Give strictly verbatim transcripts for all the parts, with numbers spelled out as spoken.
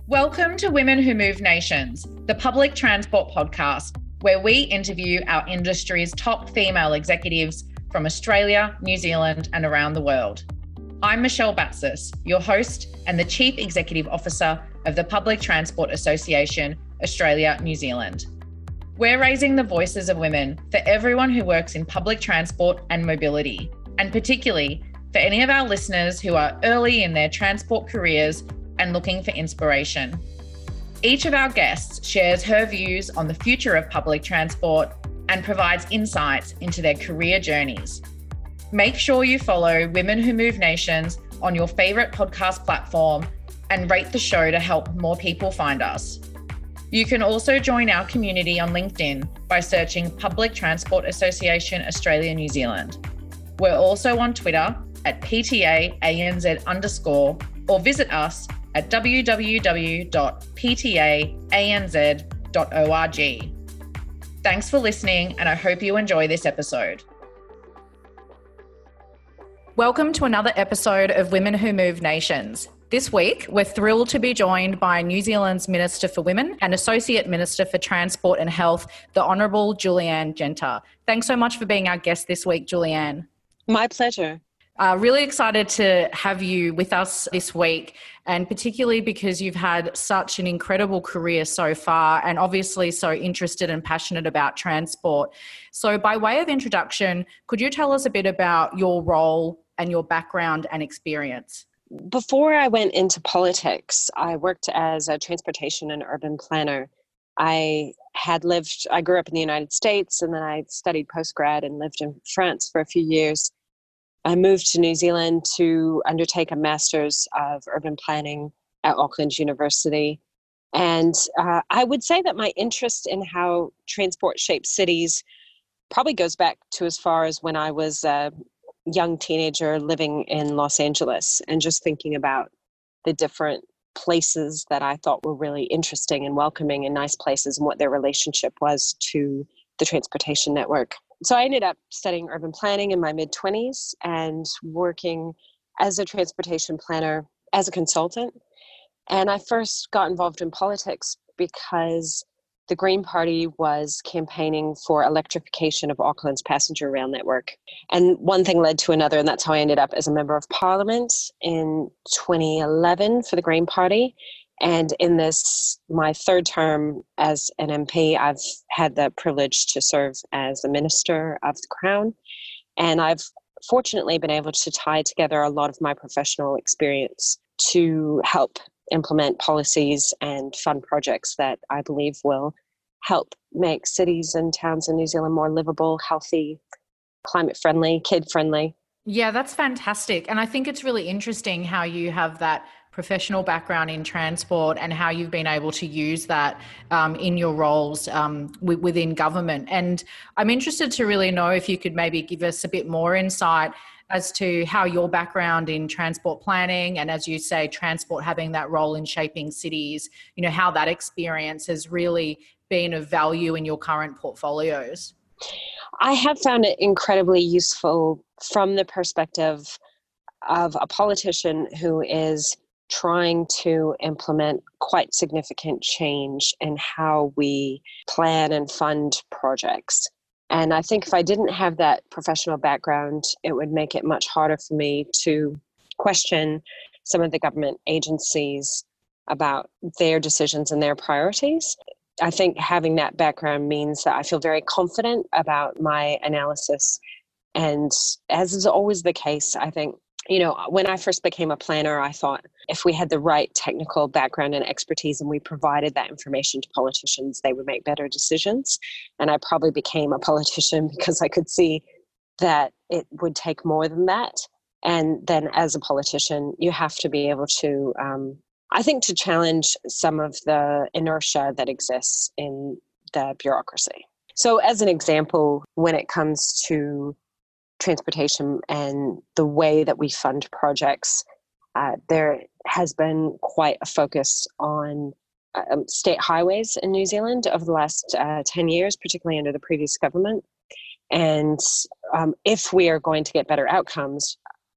Welcome to Women Who Move Nations, the public transport podcast, where we interview our industry's top female executives from Australia, New Zealand, and around the world. I'm Michelle Batsis, your host and the Chief Executive Officer of the Public Transport Association, Australia, New Zealand. We're raising the voices of women for everyone who works in public transport and mobility, and particularly for any of our listeners who are early in their transport careers and looking for inspiration. Each of our guests shares her views on the future of public transport and provides insights into their career journeys. Make sure you follow Women Who Move Nations on your favourite podcast platform and rate the show to help more people find us. You can also join our community on LinkedIn by searching Public Transport Association Australia New Zealand. We're also on Twitter at P T A A N Z underscore or visit us at w w w dot p t a a n z dot org. Thanks for listening, and I hope you enjoy this episode. Welcome to another episode of Women Who Move Nations. This week, we're thrilled to be joined by New Zealand's Minister for Women and Associate Minister for Transport and Health, the Honourable Julianne Genter. Thanks so much for being our guest this week, Julianne. My pleasure. Uh, really excited to have you with us this week, and particularly because you've had such an incredible career so far and obviously so interested and passionate about transport. So by way of introduction, could you tell us a bit about your role and your background and experience? Before I went into politics, I worked as a transportation and urban planner. I had lived, I grew up in the United States, and then I studied postgrad and lived in France for a few years. I moved to New Zealand to undertake a master's of urban planning at Auckland University. And uh, I would say that my interest in how transport shapes cities probably goes back to as far as when I was a young teenager living in Los Angeles and just thinking about the different places that I thought were really interesting and welcoming and nice places and what their relationship was to the transportation network. So I ended up studying urban planning in my mid-twenties and working as a transportation planner as a consultant. And I first got involved in politics because the Green Party was campaigning for electrification of Auckland's passenger rail network. And one thing led to another, and that's how I ended up as a member of parliament in twenty eleven for the Green Party. And in this, my third term as an M P, I've had the privilege to serve as the Minister of the Crown. And I've fortunately been able to tie together a lot of my professional experience to help implement policies and fund projects that I believe will help make cities and towns in New Zealand more livable, healthy, climate-friendly, kid-friendly. Yeah, that's fantastic. And I think it's really interesting how you have that professional background in transport and how you've been able to use that um, in your roles um, w- within government. And I'm interested to really know if you could maybe give us a bit more insight as to how your background in transport planning and, as you say, transport having that role in shaping cities, you know, how that experience has really been of value in your current portfolios. I have found it incredibly useful from the perspective of a politician who is trying to implement quite significant change in how we plan and fund projects. And I think if I didn't have that professional background, it would make it much harder for me to question some of the government agencies about their decisions and their priorities. I think having that background means that I feel very confident about my analysis. And as is always the case, I think, you know, when I first became a planner, I thought if we had the right technical background and expertise and we provided that information to politicians, they would make better decisions. And I probably became a politician because I could see that it would take more than that. And then as a politician, you have to be able to, um, I think, to challenge some of the inertia that exists in the bureaucracy. So as an example, when it comes to transportation and the way that we fund projects, uh, there has been quite a focus on um, state highways in New Zealand over the last uh, ten years, particularly under the previous government. And um, if we are going to get better outcomes,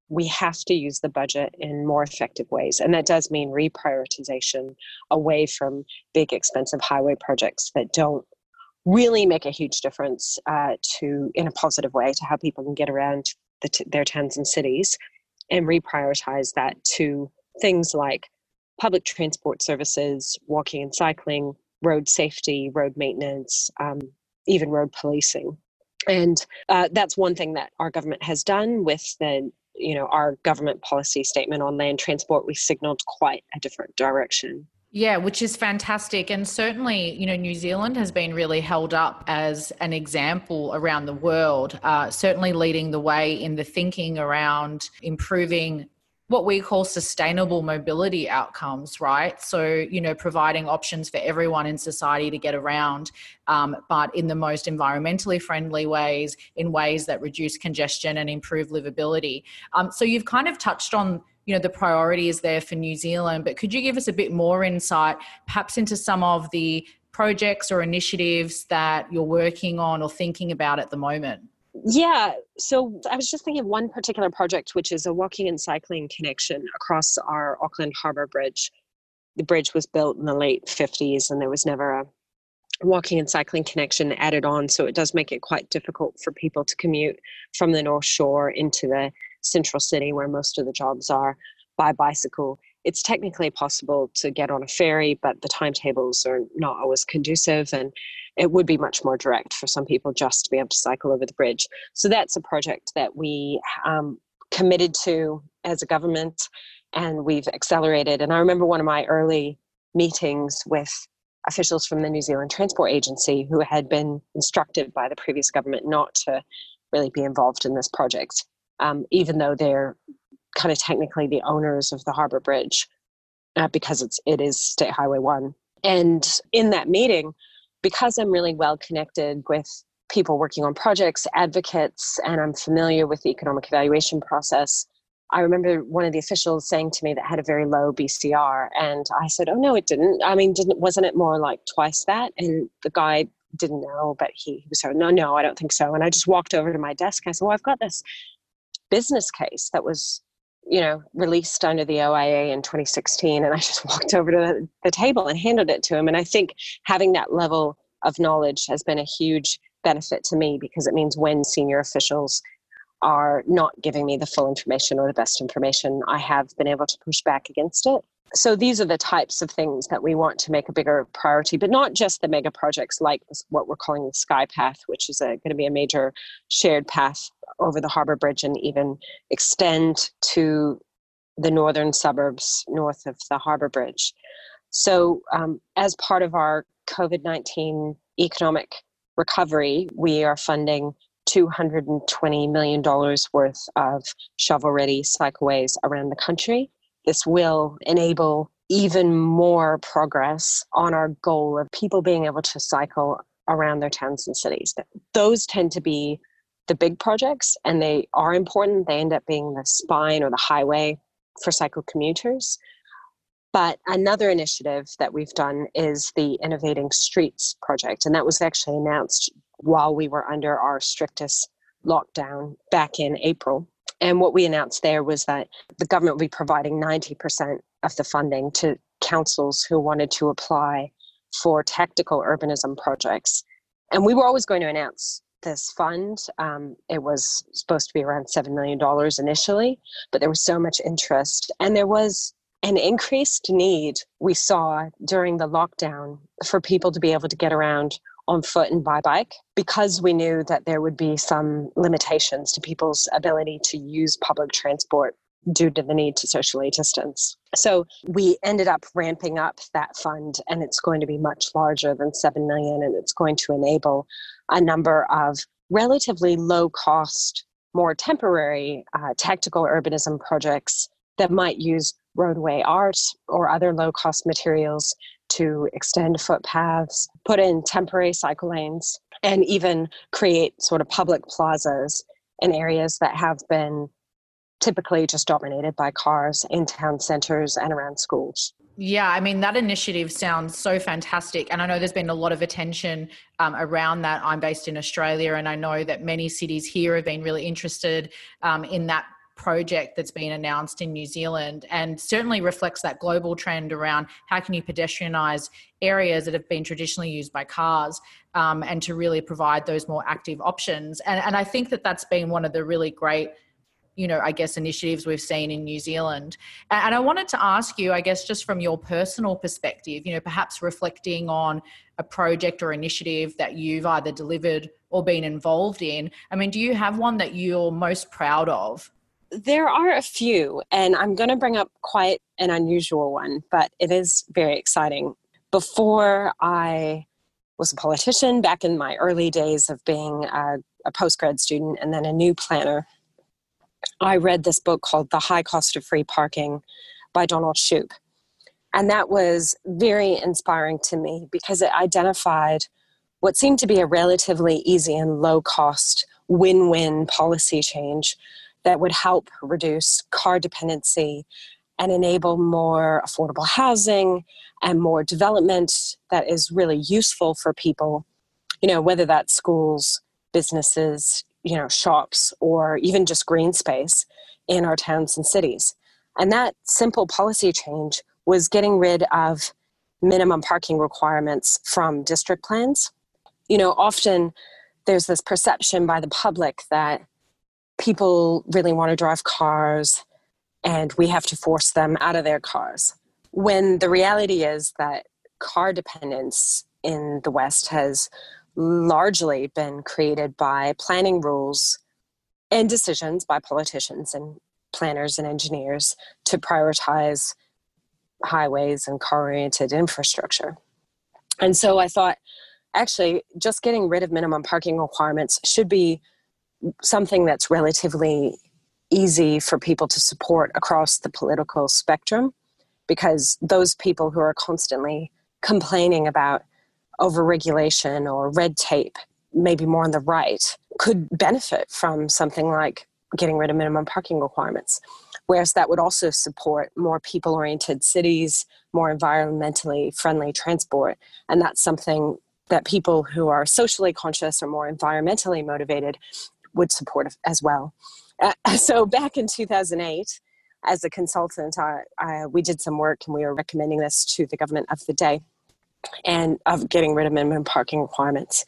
we have to use the budget in more effective ways. And that does mean reprioritization away from big, expensive highway projects that don't really make a huge difference uh, to, in a positive way, to how people can get around the t- their towns and cities, and reprioritize that to things like public transport services, walking and cycling, road safety, road maintenance, um, even road policing. And uh, that's one thing that our government has done with the, you know, our government policy statement on land transport. We signaled quite a different direction. Yeah, which is fantastic. And certainly, you know, New Zealand has been really held up as an example around the world, uh, certainly leading the way in the thinking around improving what we call sustainable mobility outcomes, right? So, you know, providing options for everyone in society to get around, um, but in the most environmentally friendly ways, in ways that reduce congestion and improve livability. Um, so you've kind of touched on, you know, the priorities there for New Zealand, but could you give us a bit more insight, perhaps into some of the projects or initiatives that you're working on or thinking about at the moment? Yeah, so I was just thinking of one particular project, which is a walking and cycling connection across our Auckland Harbour Bridge. The bridge was built in the late fifties and there was never a walking and cycling connection added on. So it does make it quite difficult for people to commute from the North Shore into the central city where most of the jobs are by bicycle. It's technically possible to get on a ferry, but the timetables are not always conducive, and it would be much more direct for some people just to be able to cycle over the bridge. So that's a project that we um, committed to as a government, and we've accelerated. And I remember one of my early meetings with officials from the New Zealand Transport Agency who had been instructed by the previous government not to really be involved in this project, um, even though they're kind of technically the owners of the Harbour Bridge, uh, because it's it is State Highway one. And in that meeting, because I'm really well connected with people working on projects, advocates, and I'm familiar with the economic evaluation process, I remember one of the officials saying to me that had a very low B C R, and I said, "Oh no, it didn't. I mean, didn't wasn't it more like twice that?" And the guy didn't know, but he, he was saying, "No, no, I don't think so." And I just walked over to my desk. I said, "Well, I've got this business case that was, you know, released under the O I A in twenty sixteen. And I just walked over to the, the table and handed it to him. And I think having that level of knowledge has been a huge benefit to me, because it means when senior officials are not giving me the full information or the best information, I have been able to push back against it. So these are the types of things that we want to make a bigger priority, but not just the mega projects like this, what we're calling the Sky Path, which is going to be a major shared path over the Harbour Bridge and even extend to the northern suburbs north of the Harbour Bridge. So um, as part of our COVID nineteen economic recovery, we are funding two hundred twenty million dollars worth of shovel-ready cycleways around the country. This will enable even more progress on our goal of people being able to cycle around their towns and cities. Those tend to be the big projects, and they are important. They end up being the spine or the highway for cycle commuters. But another initiative that we've done is the Innovating Streets project, and that was actually announced while we were under our strictest lockdown back in April. And what we announced there was that the government will be providing ninety percent of the funding to councils who wanted to apply for tactical urbanism projects. And we were always going to announce this fund. Um, it was supposed to be around seven million dollars initially, but there was so much interest. And there was an increased need we saw during the lockdown for people to be able to get around on foot and by bike, because we knew that there would be some limitations to people's ability to use public transport due to the need to socially distance. So we ended up ramping up that fund, and it's going to be much larger than seven million, and it's going to enable a number of relatively low cost, more temporary uh, tactical urbanism projects that might use roadway art or other low cost materials to extend footpaths, put in temporary cycle lanes, and even create sort of public plazas in areas that have been typically just dominated by cars in town centers and around schools. Yeah, I mean, that initiative sounds so fantastic. And I know there's been a lot of attention um, around that. I'm based in Australia, and I know that many cities here have been really interested um, in that project that's been announced in New Zealand, and certainly reflects that global trend around how can you pedestrianize areas that have been traditionally used by cars, um, and to really provide those more active options. And, and I think that that's been one of the really great, you know, I guess, initiatives we've seen in New Zealand. And I wanted to ask you, I guess, just from your personal perspective, you know, perhaps reflecting on a project or initiative that you've either delivered or been involved in. I mean, do you have one that you're most proud of? There are a few, and I'm going to bring up quite an unusual one, but it is very exciting. Before I was a politician, back in my early days of being a, a postgrad student and then a new planner, I read this book called The High Cost of Free Parking by Donald Shoup. And that was very inspiring to me because it identified what seemed to be a relatively easy and low-cost win-win policy change that would help reduce car dependency and enable more affordable housing and more development that is really useful for people, you know, whether that's schools, businesses, you know, shops, or even just green space in our towns and cities. And that simple policy change was getting rid of minimum parking requirements from district plans. You know, often there's this perception by the public that people really want to drive cars and we have to force them out of their cars, when the reality is that car dependence in the West has largely been created by planning rules and decisions by politicians and planners and engineers to prioritize highways and car-oriented infrastructure. And so I thought, actually, just getting rid of minimum parking requirements should be something that's relatively easy for people to support across the political spectrum, because those people who are constantly complaining about overregulation or red tape, maybe more on the right, could benefit from something like getting rid of minimum parking requirements. Whereas that would also support more people-oriented cities, more environmentally friendly transport. And that's something that people who are socially conscious or more environmentally motivated would support as well. Uh, so back in two thousand eight, as a consultant, I, I, we did some work and we were recommending this to the government of the day, and of getting rid of minimum parking requirements.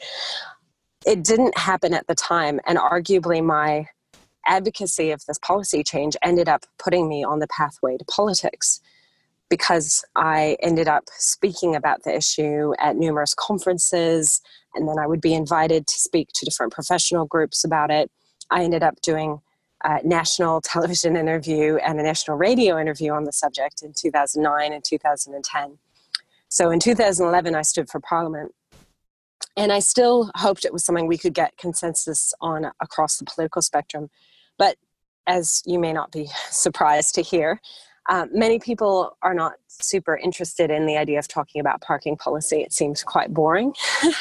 It didn't happen at the time, and arguably my advocacy of this policy change ended up putting me on the pathway to politics, because I ended up speaking about the issue at numerous conferences, and then I would be invited to speak to different professional groups about it. I ended up doing a national television interview and a national radio interview on the subject in two thousand nine and two thousand ten. So in two thousand eleven, I stood for Parliament, and I still hoped it was something we could get consensus on across the political spectrum. But as you may not be surprised to hear, uh, many people are not super interested in the idea of talking about parking policy. It seems quite boring.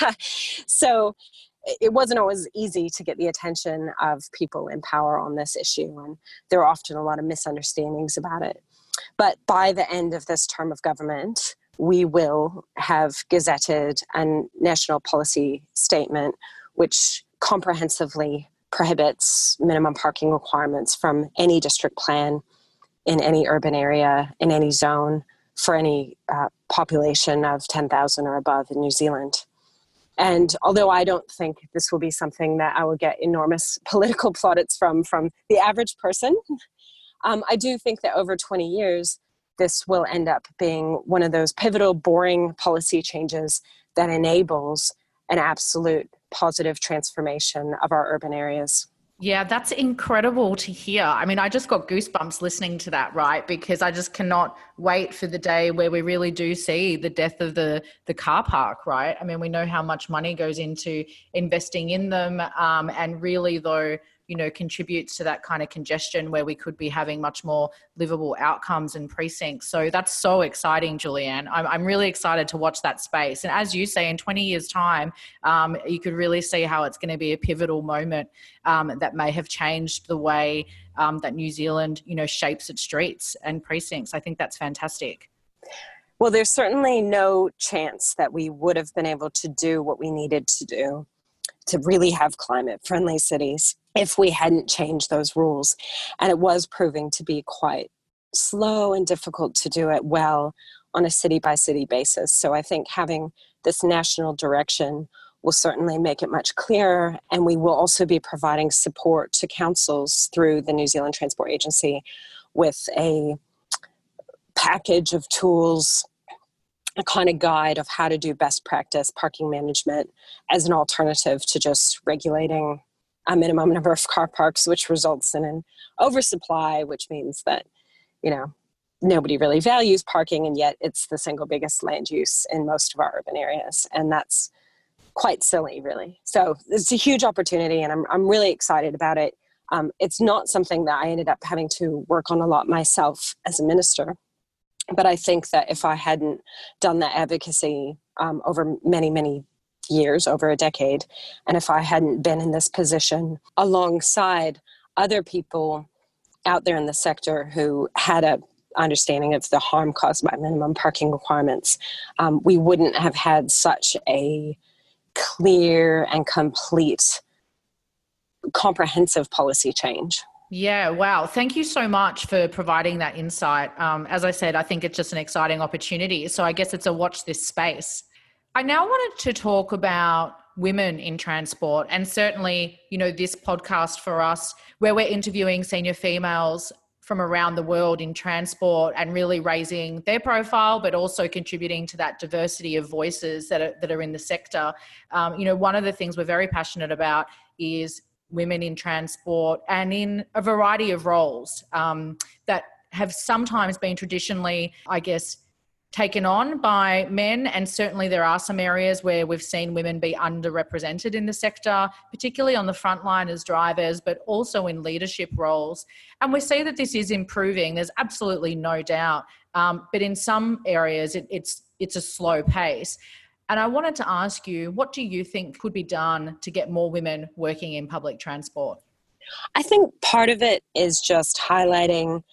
So it wasn't always easy to get the attention of people in power on this issue, and there are often a lot of misunderstandings about it. But by the end of this term of government, we will have gazetted a national policy statement which comprehensively prohibits minimum parking requirements from any district plan in any urban area, in any zone, for any uh, population of ten thousand or above in New Zealand. And although I don't think this will be something that I will get enormous political plaudits from, from the average person, um, I do think that over twenty years, this will end up being one of those pivotal, boring policy changes that enables an absolute positive transformation of our urban areas. Yeah, that's incredible to hear. I mean, I just got goosebumps listening to that, right? Because I just cannot wait for the day where we really do see the death of the, the car park, right? I mean, we know how much money goes into investing in them, um, and really, though, you know, contributes to that kind of congestion where we could be having much more livable outcomes and precincts. So that's so exciting, Julianne. I'm, I'm really excited to watch that space. And as you say, in twenty years' time, um, you could really see how it's going to be a pivotal moment um, that may have changed the way um, that New Zealand, you know, shapes its streets and precincts. I think that's fantastic. Well, there's certainly no chance that we would have been able to do what we needed to do to really have climate-friendly cities if we hadn't changed those rules. And it was proving to be quite slow and difficult to do it well on a city-by-city basis. So I think having this national direction will certainly make it much clearer, and we will also be providing support to councils through the New Zealand Transport Agency with a package of tools, a kind of guide of how to do best practice parking management as an alternative to just regulating a minimum number of car parks, which results in an oversupply, which means that, you know, nobody really values parking, and yet it's the single biggest land use in most of our urban areas. And that's quite silly, really. So it's a huge opportunity, and I'm I'm really excited about it. Um, it's not something that I ended up having to work on a lot myself as a minister, but I think that if I hadn't done that advocacy um, over many, many years, over a decade, and if I hadn't been in this position alongside other people out there in the sector who had a understanding of the harm caused by minimum parking requirements, um, we wouldn't have had such a clear and complete, comprehensive policy change. Yeah, wow. Thank you so much for providing that insight. Um, as I said, I think it's just an exciting opportunity. So I guess it's a watch this space. I now wanted to talk about women in transport, and certainly, you know, this podcast for us where we're interviewing senior females from around the world in transport and really raising their profile, but also contributing to that diversity of voices that are, that are in the sector. Um, you know, one of the things we're very passionate about is women in transport and in a variety of roles um, that have sometimes been traditionally, I guess, taken on by men. And certainly there are some areas where we've seen women be underrepresented in the sector, particularly on the front line as drivers, but also in leadership roles. And we see that this is improving. There's absolutely no doubt. Um, but in some areas, it, it's it's a slow pace. And I wanted to ask you, what do you think could be done to get more women working in public transport? I think part of it is just highlighting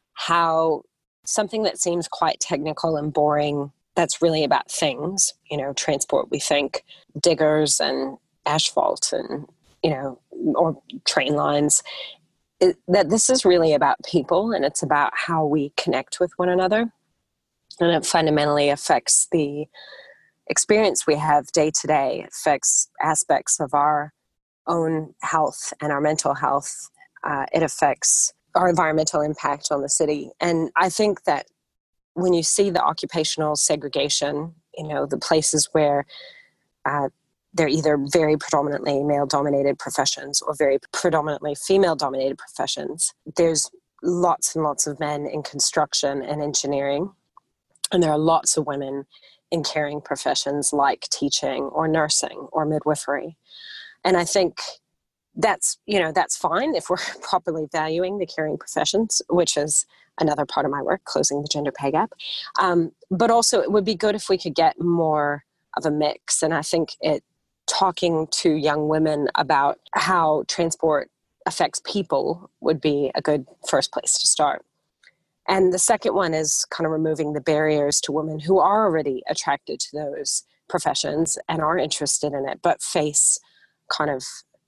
how something that seems quite technical and boring, that's really about things, you know, transport, we think diggers and asphalt and, you know, or train lines, it, that this is really about people, and it's about how we connect with one another. And it fundamentally affects the experience we have day to day. It affects aspects of our own health and our mental health. Uh, it affects our environmental impact on the city. And I think that when you see the occupational segregation, you know, the places where uh, they're either very predominantly male-dominated professions or very predominantly female-dominated professions, there's lots and lots of men in construction and engineering, and there are lots of women in caring professions like teaching or nursing or midwifery. And I think that's, you know, that's fine if we're properly valuing the caring professions, which is another part of my work, closing the gender pay gap. Um, but also it would be good if we could get more of a mix. And I think it talking to young women about how transport affects people would be a good first place to start. And the second one is kind of removing the barriers to women who are already attracted to those professions and are interested in it, but face kind of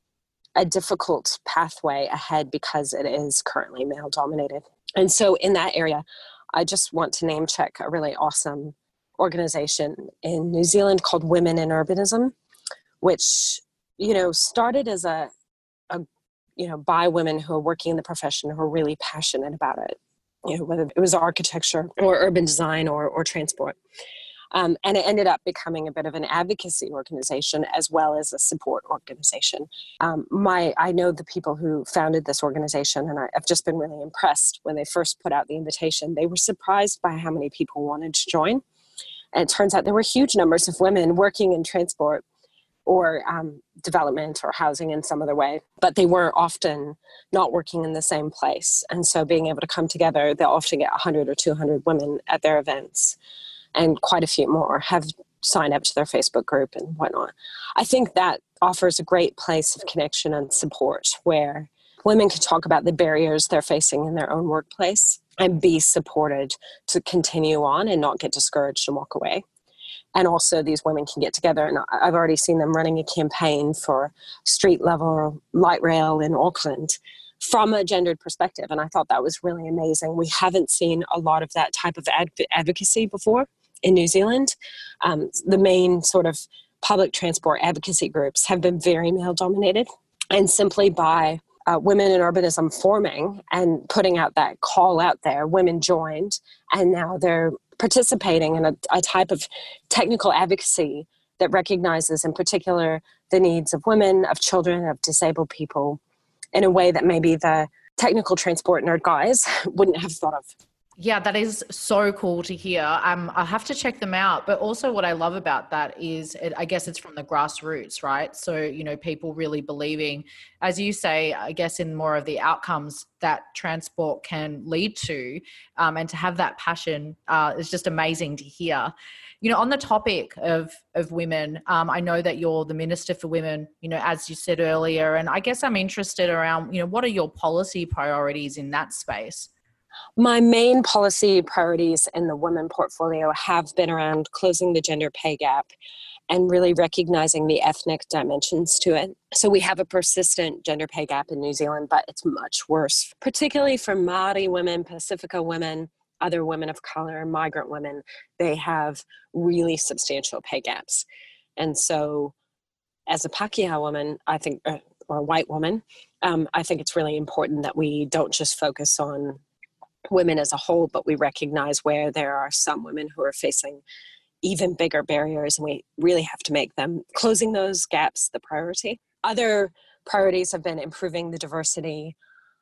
a difficult pathway ahead because it is currently male dominated. And so in that area, I just want to name check a really awesome organization in New Zealand called Women in Urbanism, which, you know, started as a, a you know, by women who are working in the profession who are really passionate about it, you know, whether it was architecture or urban design or, or transport. Um, and it ended up becoming a bit of an advocacy organization as well as a support organization. Um, my, I know the people who founded this organization, and I, I've just been really impressed when they first put out the invitation. They were surprised by how many people wanted to join. And it turns out there were huge numbers of women working in transport or um, development or housing in some other way, but they were often not working in the same place. And so being able to come together, they'll often get one hundred or two hundred women at their events. And quite a few more have signed up to their Facebook group and whatnot. I think that offers a great place of connection and support where women can talk about the barriers they're facing in their own workplace and be supported to continue on and not get discouraged and walk away. And also these women can get together, and I've already seen them running a campaign for street level light rail in Auckland from a gendered perspective. And I thought that was really amazing. We haven't seen a lot of that type of ad- advocacy before in New Zealand. Um, the main sort of public transport advocacy groups have been very male dominated, and simply by uh, women in urbanism forming and putting out that call out there, women joined, and now they're participating in a, a type of technical advocacy that recognizes in particular the needs of women, of children, of disabled people in a way that maybe the technical transport nerd guys wouldn't have thought of. Yeah, that is so cool to hear. Um, I'll have to check them out. But also what I love about that is, it, I guess it's from the grassroots, right? So, you know, people really believing, as you say, I guess in more of the outcomes that transport can lead to, um, and to have that passion uh, is just amazing to hear. You know, on the topic of of women, um, I know that you're the Minister for Women, you know, as you said earlier, and I guess I'm interested around, you know, what are your policy priorities in that space? My main policy priorities in the women portfolio have been around closing the gender pay gap and really recognizing the ethnic dimensions to it. So we have a persistent gender pay gap in New Zealand, but it's much worse, particularly for Māori women, Pacifica women, other women of color, migrant women. They have really substantial pay gaps. And so as a Pākehā woman, I think, or a white woman, um, I think it's really important that we don't just focus on women as a whole, but we recognize where there are some women who are facing even bigger barriers, and we really have to make them closing those gaps the priority. Other priorities have been improving the diversity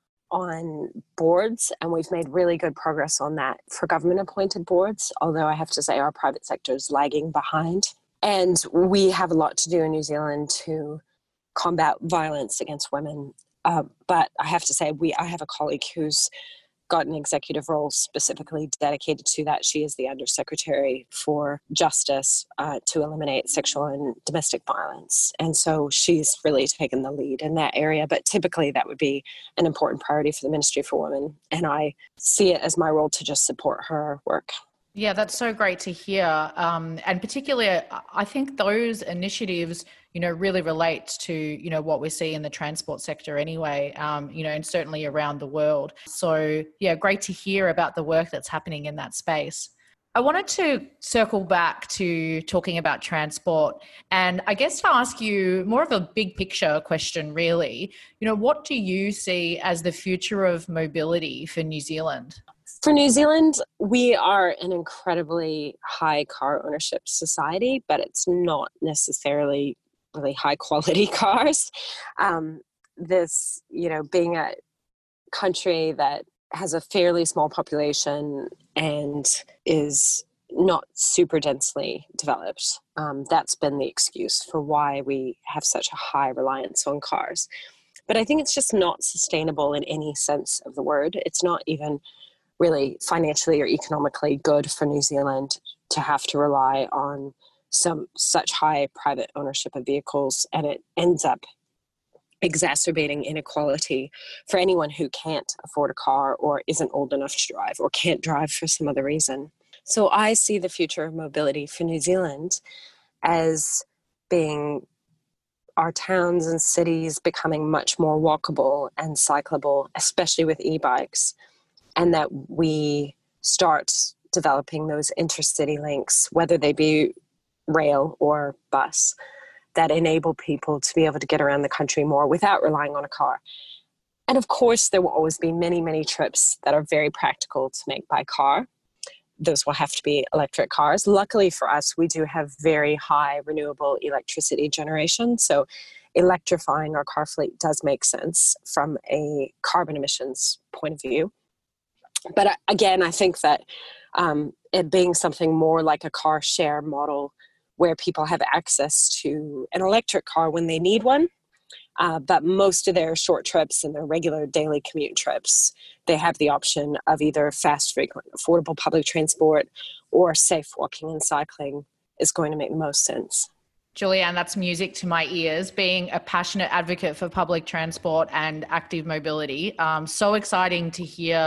on boards, and we've made really good progress on that for government appointed boards, although I have to say our private sector is lagging behind. And we have a lot to do in New Zealand to combat violence against women. Uh, but I have to say, we I have a colleague who's got an executive role specifically dedicated to that. She is the Undersecretary for Justice uh, to eliminate sexual and domestic violence. And so she's really taken the lead in that area. But typically that would be an important priority for the Ministry for Women. And I see it as my role to just support her work. Yeah, that's so great to hear. Um, and particularly, I think those initiatives, you know, really relate to, you know, what we see in the transport sector anyway, um, you know, and certainly around the world. So, yeah, great to hear about the work that's happening in that space. I wanted to circle back to talking about transport, and I guess to ask you more of a big picture question, really. You know, what do you see as the future of mobility for New Zealand? For New Zealand, we are an incredibly high car ownership society, but it's not necessarily really high quality cars. Um, this, you know, being a country that has a fairly small population and is not super densely developed, um, that's been the excuse for why we have such a high reliance on cars. But I think it's just not sustainable in any sense of the word. It's not even really financially or economically good for New Zealand to have to rely on some such high private ownership of vehicles, and it ends up exacerbating inequality for anyone who can't afford a car or isn't old enough to drive or can't drive for some other reason. So I see the future of mobility for New Zealand as being our towns and cities becoming much more walkable and cyclable, especially with e-bikes, and that we start developing those intercity links, whether they be rail or bus, that enable people to be able to get around the country more without relying on a car. And of course, there will always be many, many trips that are very practical to make by car. Those will have to be electric cars. Luckily for us, we do have very high renewable electricity generation. So electrifying our car fleet does make sense from a carbon emissions point of view. But again, I think that um, it being something more like a car share model where people have access to an electric car when they need one, uh, but most of their short trips and their regular daily commute trips, they have the option of either fast, frequent, affordable public transport or safe walking and cycling is going to make the most sense. Julianne, that's music to my ears, being a passionate advocate for public transport and active mobility. Um, so exciting to hear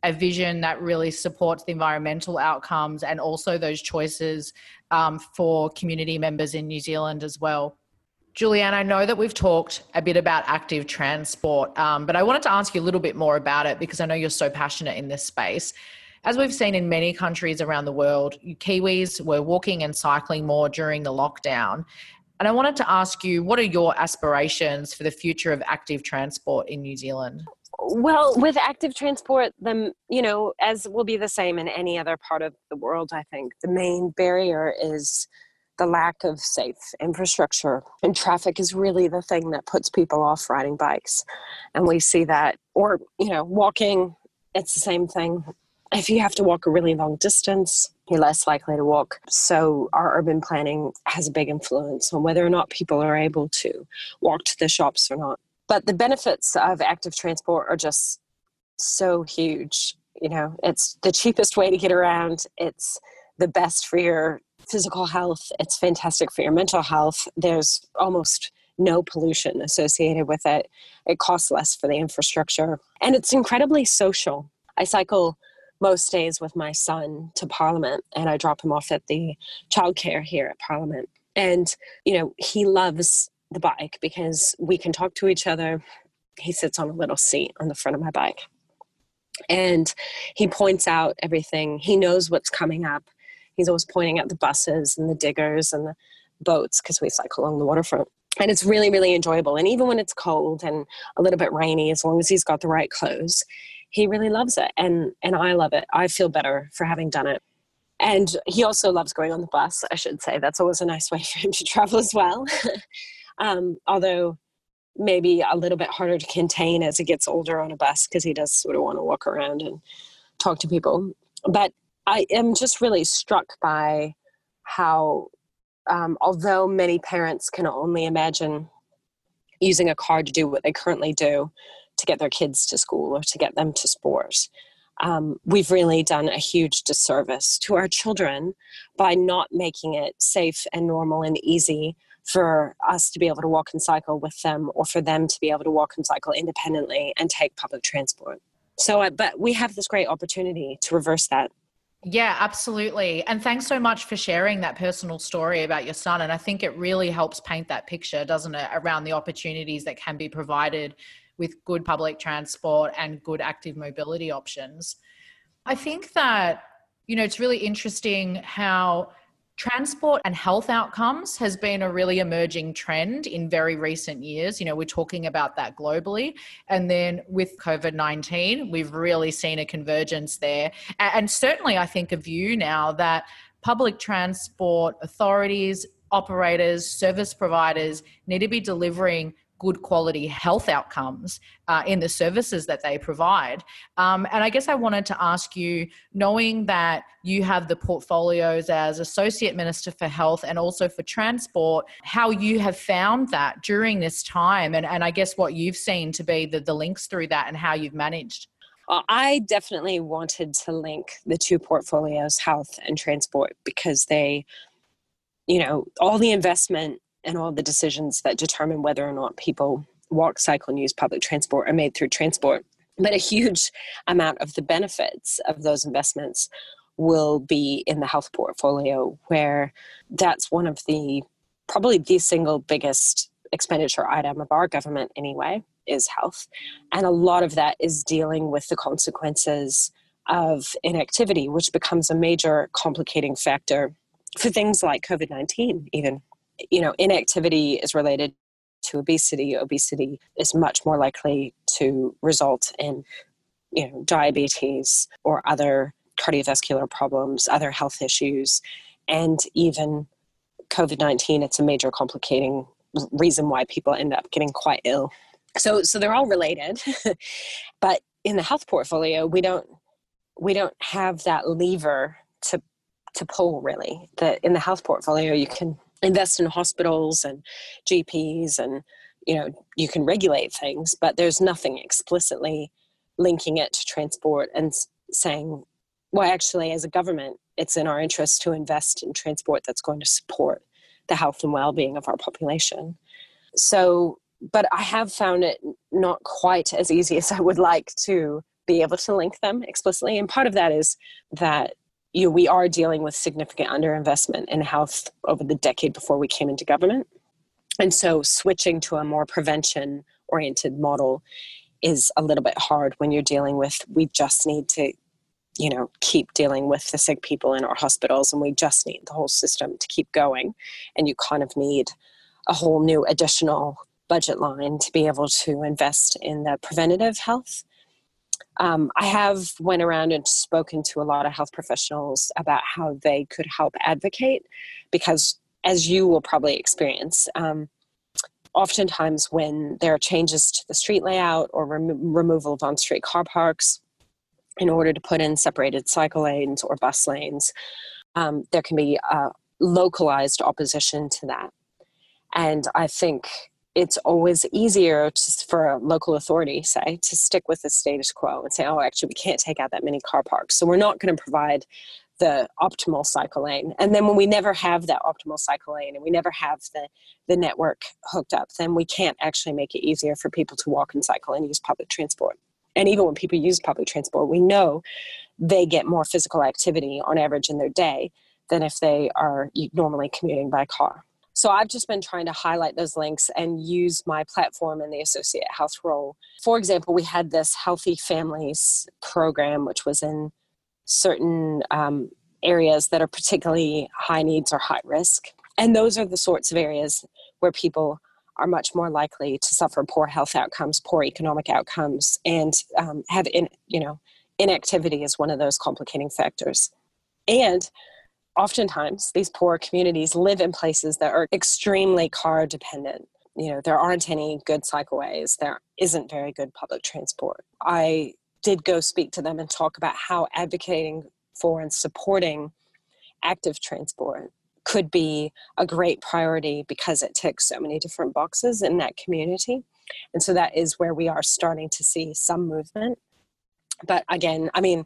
a vision that really supports the environmental outcomes and also those choices um, for community members in New Zealand as well. Julianne, I know that we've talked a bit about active transport, um, but I wanted to ask you a little bit more about it because I know you're so passionate in this space. As we've seen in many countries around the world, Kiwis were walking and cycling more during the lockdown. And I wanted to ask you, what are your aspirations for the future of active transport in New Zealand? Well, with active transport, the, you know, as will be the same in any other part of the world, I think the main barrier is the lack of safe infrastructure. And traffic is really the thing that puts people off riding bikes. And we see that, or, you know, walking, it's the same thing. If you have to walk a really long distance, you're less likely to walk. So our urban planning has a big influence on whether or not people are able to walk to the shops or not. But the benefits of active transport are just so huge. You know, it's the cheapest way to get around. It's the best for your physical health. It's fantastic for your mental health. There's almost no pollution associated with it. It costs less for the infrastructure. And it's incredibly social. I cycle most days with my son to Parliament, and I drop him off at the childcare here at Parliament. And, you know, he loves the bike because we can talk to each other. He sits on a little seat on the front of my bike. And he points out everything. He knows what's coming up. He's always pointing at the buses and the diggers and the boats because we cycle along the waterfront. And it's really, really enjoyable. And even when it's cold and a little bit rainy, as long as he's got the right clothes, he really loves it. And and I love it. I feel better for having done it. And he also loves going on the bus, I should say. That's always a nice way for him to travel as well. um, although maybe a little bit harder to contain as he gets older on a bus because he does sort of want to walk around and talk to people. But I am just really struck by how, um, although many parents can only imagine using a car to do what they currently do, to get their kids to school or to get them to sport, um, we've really done a huge disservice to our children by not making it safe and normal and easy for us to be able to walk and cycle with them, or for them to be able to walk and cycle independently and take public transport. So, uh, but we have this great opportunity to reverse that. Yeah, absolutely. And thanks so much for sharing that personal story about your son. And I think it really helps paint that picture, doesn't it, around the opportunities that can be provided with good public transport and good active mobility options. I think that, you know, it's really interesting how transport and health outcomes has been a really emerging trend in very recent years. You know, we're talking about that globally. And then with COVID nineteen, we've really seen a convergence there. And certainly I think a view now that public transport authorities, operators, service providers need to be delivering good quality health outcomes uh, in the services that they provide. Um, and I guess I wanted to ask you, knowing that you have the portfolios as Associate Minister for Health and also for Transport, how you have found that during this time, and, and I guess what you've seen to be the, the links through that and how you've managed. Well, I definitely wanted to link the two portfolios, health and transport, because they, you know, all the investment and all the decisions that determine whether or not people walk, cycle, and use public transport are made through transport. But a huge amount of the benefits of those investments will be in the health portfolio, where that's one of the, probably the single biggest expenditure item of our government anyway, is health. And a lot of that is dealing with the consequences of inactivity, which becomes a major complicating factor for things like COVID nineteen even. You know, inactivity is related to obesity. Obesity is much more likely to result in, you know, diabetes or other cardiovascular problems, other health issues, and even COVID nineteen. It's a major complicating reason why people end up getting quite ill. So, so they're all related. But in the health portfolio, we don't we don't have that lever to to pull really. That in the health portfolio, you can invest in hospitals and G Ps, and, you know, you can regulate things, but there's nothing explicitly linking it to transport and saying, well, actually, as a government, it's in our interest to invest in transport that's going to support the health and well-being of our population. So, but I have found it not quite as easy as I would like to be able to link them explicitly. And part of that is that you know, we are dealing with significant underinvestment in health over the decade before we came into government. And so switching to a more prevention-oriented model is a little bit hard when you're dealing with, we just need to, you know, keep dealing with the sick people in our hospitals, and we just need the whole system to keep going. And you kind of need a whole new additional budget line to be able to invest in the preventative health. Um, I have went around and spoken to a lot of health professionals about how they could help advocate, because as you will probably experience, um, oftentimes when there are changes to the street layout or rem- removal of on-street car parks in order to put in separated cycle lanes or bus lanes, um, there can be uh, localized opposition to that. And I think it's always easier to, for a local authority, say, to stick with the status quo and say, oh, actually, we can't take out that many car parks, so we're not going to provide the optimal cycle lane. And then when we never have that optimal cycle lane and we never have the, the network hooked up, then we can't actually make it easier for people to walk and cycle and use public transport. And even when people use public transport, we know they get more physical activity on average in their day than if they are normally commuting by car. So I've just been trying to highlight those links and use my platform in the associate health role. For example, we had this Healthy Families program, which was in certain um, areas that are particularly high needs or high risk. And those are the sorts of areas where people are much more likely to suffer poor health outcomes, poor economic outcomes, and um, have, in, you know, inactivity is one of those complicating factors. And oftentimes, these poor communities live in places that are extremely car dependent. You know, there aren't any good cycleways. There isn't very good public transport. I did go speak to them and talk about how advocating for and supporting active transport could be a great priority because it ticks so many different boxes in that community. And so that is where we are starting to see some movement. But again, I mean,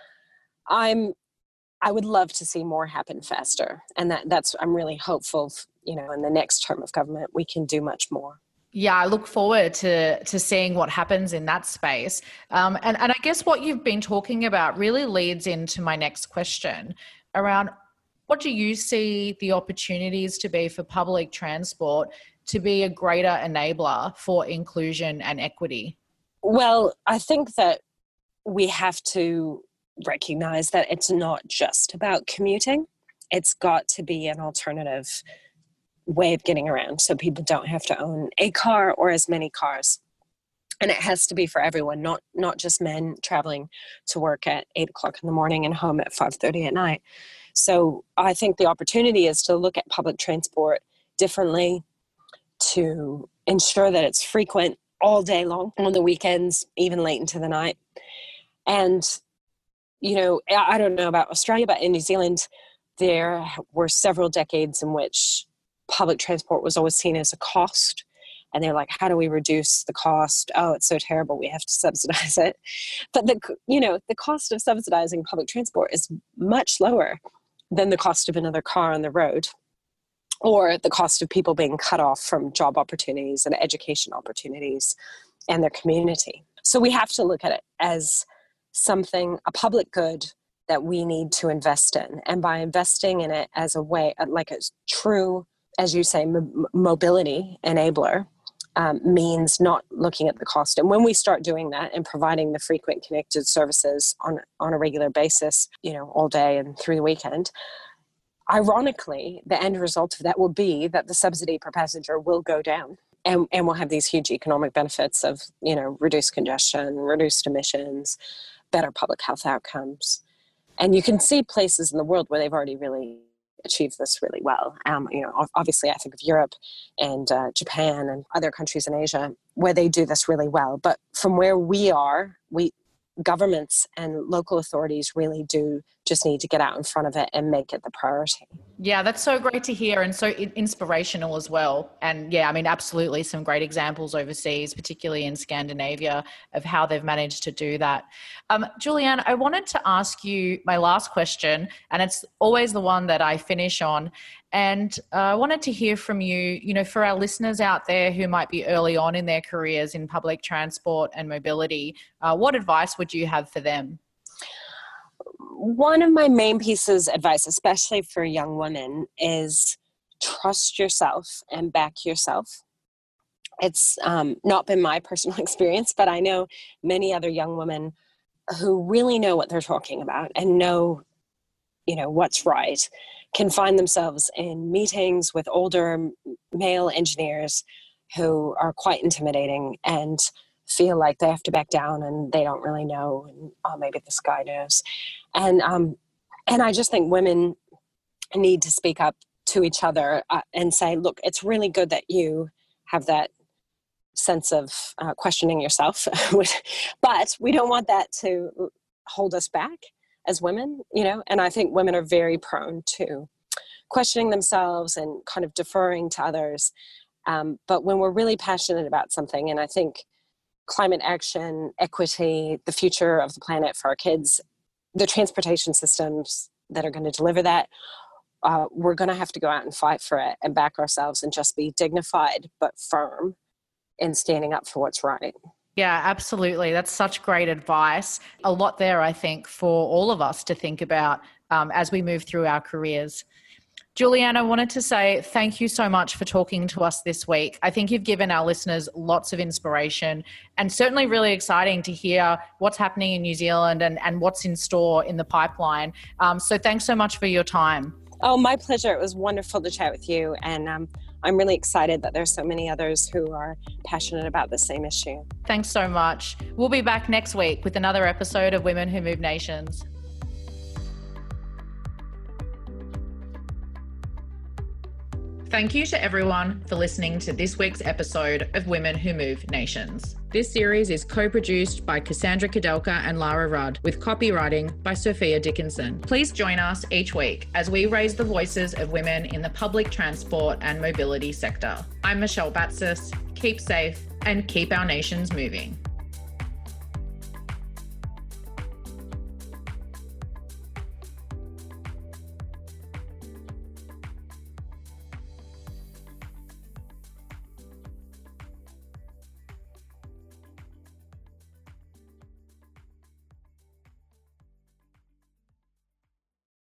I'm I would love to see more happen faster. And that, that's, I'm really hopeful, you know, in the next term of government, we can do much more. Yeah, I look forward to to seeing what happens in that space. Um, and, and I guess what you've been talking about really leads into my next question around what do you see the opportunities to be for public transport to be a greater enabler for inclusion and equity? Well, I think that we have to recognize that it's not just about commuting. It's got to be an alternative way of getting around so people don't have to own a car or as many cars. And it has to be for everyone, not not just men traveling to work at eight o'clock in the morning and home at five thirty at night. So I think the opportunity is to look at public transport differently, to ensure that it's frequent all day long, on the weekends, even late into the night. And you know, I don't know about Australia, but in New Zealand, there were several decades in which public transport was always seen as a cost. And they're like, how do we reduce the cost? Oh, it's so terrible, we have to subsidize it. But the, you know, the cost of subsidizing public transport is much lower than the cost of another car on the road, or the cost of people being cut off from job opportunities and education opportunities and their community. So we have to look at it as something, a public good that we need to invest in. And by investing in it as a way, like a true, as you say, m- mobility enabler, um, means not looking at the cost. And when we start doing that and providing the frequent connected services on, on a regular basis, you know, all day and through the weekend, ironically, the end result of that will be that the subsidy per passenger will go down. And, and we'll have these huge economic benefits of, you know, reduced congestion, reduced emissions, better public health outcomes. And you can see places in the world where they've already really achieved this really well. Um, you know, obviously I think of Europe and uh, Japan and other countries in Asia where they do this really well. But from where we are, we governments and local authorities really do just need to get out in front of it and make it the priority. Yeah, that's so great to hear and so inspirational as well. And yeah, I mean, absolutely some great examples overseas, particularly in Scandinavia, of how they've managed to do that. Um, Julianne, I wanted to ask you my last question, and it's always the one that I finish on. And uh, I wanted to hear from you, you know, for our listeners out there who might be early on in their careers in public transport and mobility, uh, what advice would you have for them? One of my main pieces of advice, especially for young women, is trust yourself and back yourself. It's um, not been my personal experience, but I know many other young women who really know what they're talking about and know, you know, what's right, can find themselves in meetings with older male engineers who are quite intimidating and feel like they have to back down and they don't really know, and oh, maybe this guy knows. And um, and I just think women need to speak up to each other uh, and say, look, it's really good that you have that sense of uh, questioning yourself, but we don't want that to hold us back as women, you know. And I think women are very prone to questioning themselves and kind of deferring to others. Um, but when we're really passionate about something, and I think climate action, equity, the future of the planet for our kids, the transportation systems that are going to deliver that, uh, we're going to have to go out and fight for it and back ourselves and just be dignified but firm in standing up for what's right. Yeah, absolutely. That's such great advice. A lot there, I think, for all of us to think about um, as we move through our careers. Julianne, I wanted to say thank you so much for talking to us this week. I think you've given our listeners lots of inspiration and certainly really exciting to hear what's happening in New Zealand and, and what's in store in the pipeline. Um, so thanks so much for your time. Oh, my pleasure. It was wonderful to chat with you. And um, I'm really excited that there's so many others who are passionate about the same issue. Thanks so much. We'll be back next week with another episode of Women Who Move Nations. Thank you to everyone for listening to this week's episode of Women Who Move Nations. This series is co-produced by Cassandra Kudelka and Lara Rudd, with copywriting by Sophia Dickinson. Please join us each week as we raise the voices of women in the public transport and mobility sector. I'm Michelle Batsis. Keep safe and keep our nations moving.